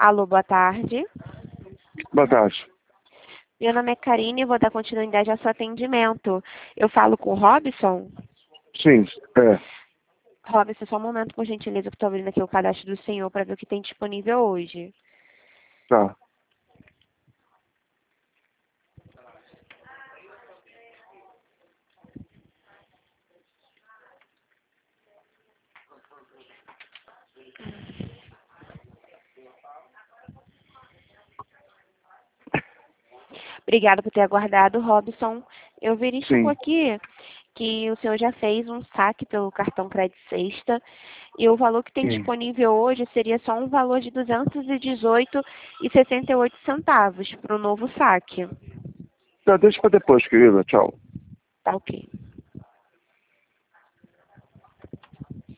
Alô, boa tarde. Boa tarde. Meu nome é Karine e vou dar continuidade ao seu atendimento. Eu falo com o Robson? Sim, é. Robson, só um momento, por gentileza, que estou abrindo aqui o cadastro do senhor para ver o que tem disponível hoje. Tá. Obrigada por ter aguardado, Robson. Eu verifico Sim. aqui que o senhor já fez um saque pelo cartão Crédito Sexta e o valor que tem Sim. disponível hoje seria só um valor de R$ 218,68 para o novo saque. Tá, deixa pra depois, querida. Tchau. Tá ok.